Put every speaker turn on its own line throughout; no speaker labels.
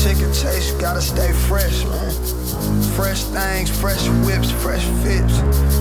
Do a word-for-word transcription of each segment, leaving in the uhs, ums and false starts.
chicken chase, you gotta stay fresh, man. Fresh things, fresh whips, fresh fits.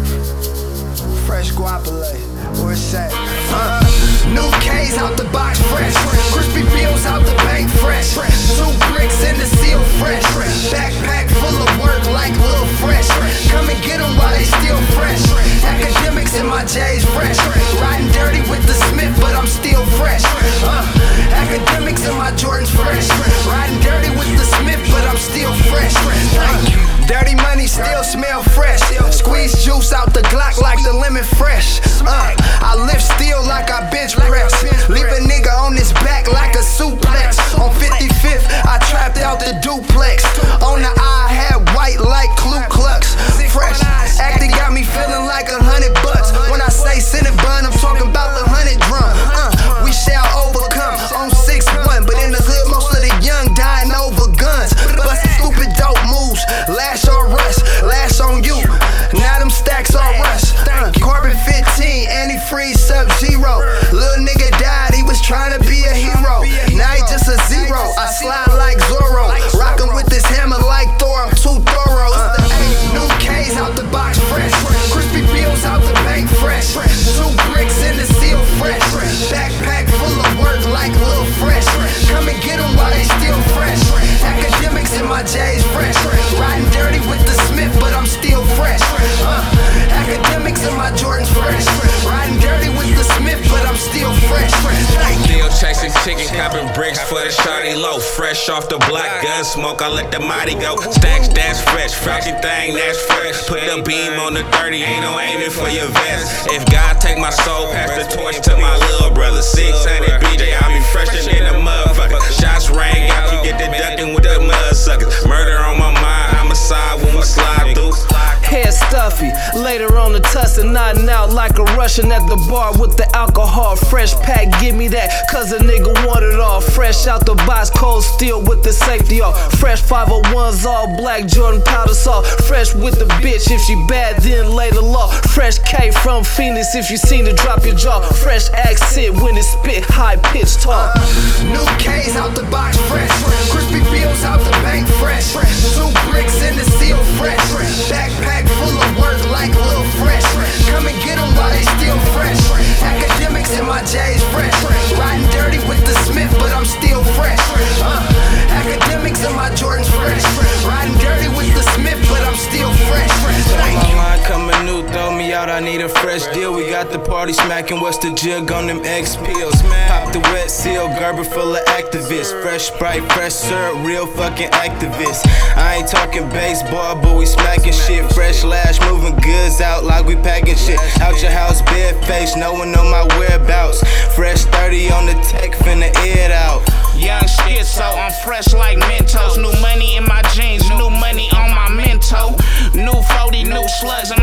Fresh guapole, where it's at? Uh, new K's out the box, fresh. Crispy bills out the bank, fresh. Two bricks in the seal, fresh. Backpack full of work like Lil Fresh. Come and get them while they still fresh. Academics in my J's, fresh. Riding dirty with the Smith, but I'm still fresh. Uh, academics in my Jordans, fresh. Riding dirty with the Smith, but I'm still fresh. Thank you. Dirty money still smell fresh. Squeeze juice out the Glock like the lemon fresh. Uh, I lift steel like I bench press. Leave a nigga on his back like a suplex. On fifty-fifth, I trapped out the duplex. On the eye, I had white like Ku Klux. Fresh, acting got me feeling like a hundred bucks. When I say Cinnabon, I'm talking about the hundred drum. Uh, we shall overcome on six one, but in the hood, most of the young dying over guns. Bustin' stupid dope moves, lash or rust, lash on you. Now them stacks are rust. Uh, Carbon fifteen, antifreeze Sub-Zero. Little nigga died, he was trying to be a hero. Now he just a zero. I slide like Zorro, rockin' with this hammer like Thor. I'm too thorough. Uh, new K's out the box, fresh. Crispy bills out the bank, fresh. Two bricks in the seal, fresh. Backpack full of work like Lil Fresh. Come and get them while they still fresh. Academics in my J's, fresh. Riding dirty with the Smith, but I'm still fresh. Uh, academics in my Jordans, fresh. Riding dirty with the Smith, but I'm still fresh.
Still chasing chicken, copping bricks for the shawty low. Fresh off the block, gun smoke, I let the mighty go. Stacks, that's fresh, frosty thing, that's fresh. Put the beam on the thirty, ain't no aiming for your vest. If God take my soul, pass the torch to my little brother. six hundred B J, I'll be fresher than a motherfucker. Shots rang out, you get the ducking with the mud suckers. Murder on my mind, I'm a side when we slide through.
Hair stuffy, later on the tussin', nodding out like a Russian at the bar with the alcohol. Fresh pack, give me that, cause a nigga want it all. Fresh out the box, cold steel with the safety off. Fresh five oh ones, all black, Jordan powder salt. Fresh with the bitch, if she bad, then lay the law. Fresh K from Phoenix, if you seen her, drop your jaw. Fresh accent when it spit, high pitch talk.
Uh, new K's out the box, fresh. Crispy bills out the bank, fresh. Two bricks in the seal, fresh. Backpack full of work like Lil Fresh. Come and get them while they still fresh. Academics in my J's, fresh. Riding dirty with the Smith, but I'm still fresh. Uh, academics in my Jordans, fresh. Riding dirty with the Smith, but I'm still fresh. Thank you.
My line coming new, throw me out, I need a fresh deal. We got the party smacking, what's the jig on them X pills? Pop the wet seal, Gerber full of activists. Fresh Sprite, fresh syrup, real fucking activists. I ain't talking baseball, but we smacking shit. Fresh lash, moving goods out like we packing shit. Out your house, bare face, no one know my whereabouts. Fresh thirty on the tech, finna air it out.
Young schizo, I'm fresh like Mentos. New money in my jeans, new money on my mento. New forty, new slugs in